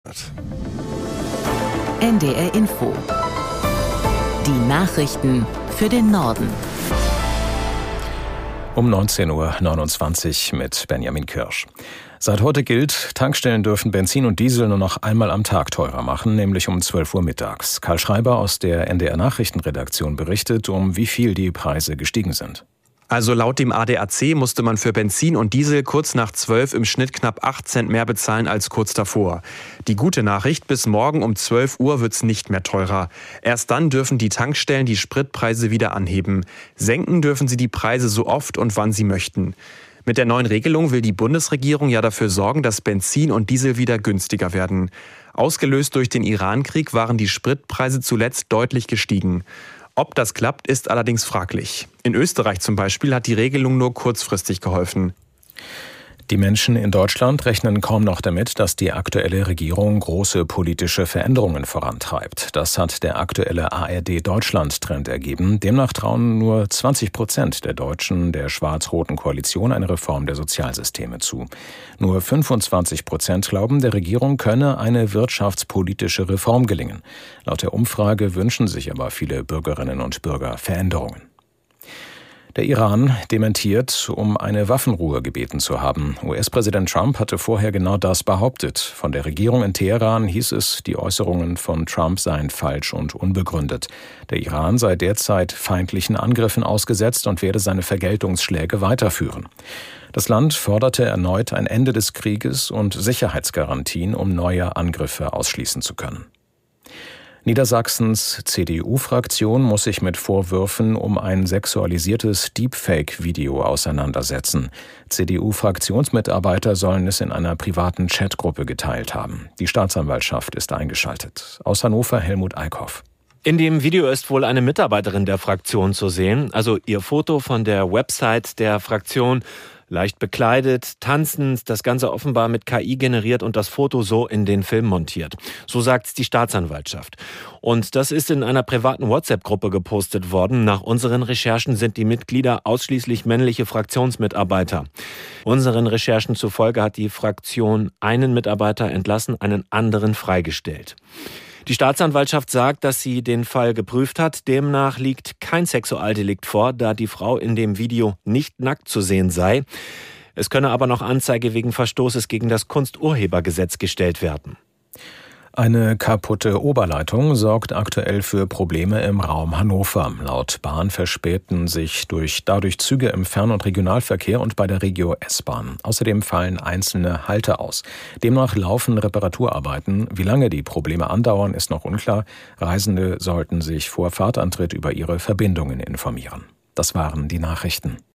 NDR Info. Die Nachrichten für den Norden. Um 19.29 Uhr mit Benjamin Kirsch. Seit heute gilt, Tankstellen dürfen Benzin und Diesel nur noch einmal am Tag teurer machen, nämlich um 12 Uhr mittags. Karl Schreiber aus der NDR Nachrichtenredaktion berichtet, um wie viel die Preise gestiegen sind. Also laut dem ADAC musste man für Benzin und Diesel kurz nach 12 im Schnitt knapp 8 Cent mehr bezahlen als kurz davor. Die gute Nachricht, bis morgen um 12 Uhr wird's nicht mehr teurer. Erst dann dürfen die Tankstellen die Spritpreise wieder anheben. Senken dürfen sie die Preise so oft und wann sie möchten. Mit der neuen Regelung will die Bundesregierung ja dafür sorgen, dass Benzin und Diesel wieder günstiger werden. Ausgelöst durch den Iran-Krieg waren die Spritpreise zuletzt deutlich gestiegen. Ob das klappt, ist allerdings fraglich. In Österreich zum Beispiel hat die Regelung nur kurzfristig geholfen. Die Menschen in Deutschland rechnen kaum noch damit, dass die aktuelle Regierung große politische Veränderungen vorantreibt. Das hat der aktuelle ARD-Deutschland-Trend ergeben. Demnach trauen nur 20% der Deutschen der schwarz-roten Koalition eine Reform der Sozialsysteme zu. Nur 25% glauben, der Regierung könne eine wirtschaftspolitische Reform gelingen. Laut der Umfrage wünschen sich aber viele Bürgerinnen und Bürger Veränderungen. Der Iran dementiert, um eine Waffenruhe gebeten zu haben. US-Präsident Trump hatte vorher genau das behauptet. Von der Regierung in Teheran hieß es, die Äußerungen von Trump seien falsch und unbegründet. Der Iran sei derzeit feindlichen Angriffen ausgesetzt und werde seine Vergeltungsschläge weiterführen. Das Land forderte erneut ein Ende des Krieges und Sicherheitsgarantien, um neue Angriffe ausschließen zu können. Niedersachsens CDU-Fraktion muss sich mit Vorwürfen um ein sexualisiertes Deepfake-Video auseinandersetzen. CDU-Fraktionsmitarbeiter sollen es in einer privaten Chatgruppe geteilt haben. Die Staatsanwaltschaft ist eingeschaltet. Aus Hannover Helmut Eickhoff. In dem Video ist wohl eine Mitarbeiterin der Fraktion zu sehen, also ihr Foto von der Website der Fraktion. Leicht bekleidet, tanzend, das Ganze offenbar mit KI generiert und das Foto so in den Film montiert. So sagt's die Staatsanwaltschaft. Und das ist in einer privaten WhatsApp-Gruppe gepostet worden. Nach unseren Recherchen sind die Mitglieder ausschließlich männliche Fraktionsmitarbeiter. Unseren Recherchen zufolge hat die Fraktion einen Mitarbeiter entlassen, einen anderen freigestellt. Die Staatsanwaltschaft sagt, dass sie den Fall geprüft hat. Demnach liegt kein Sexualdelikt vor, da die Frau in dem Video nicht nackt zu sehen sei. Es könne aber noch Anzeige wegen Verstoßes gegen das Kunsturhebergesetz gestellt werden. Eine kaputte Oberleitung sorgt aktuell für Probleme im Raum Hannover. Laut Bahn verspäten sich dadurch Züge im Fern- und Regionalverkehr und bei der Regio S-Bahn. Außerdem fallen einzelne Halte aus. Demnach laufen Reparaturarbeiten. Wie lange die Probleme andauern, ist noch unklar. Reisende sollten sich vor Fahrtantritt über ihre Verbindungen informieren. Das waren die Nachrichten.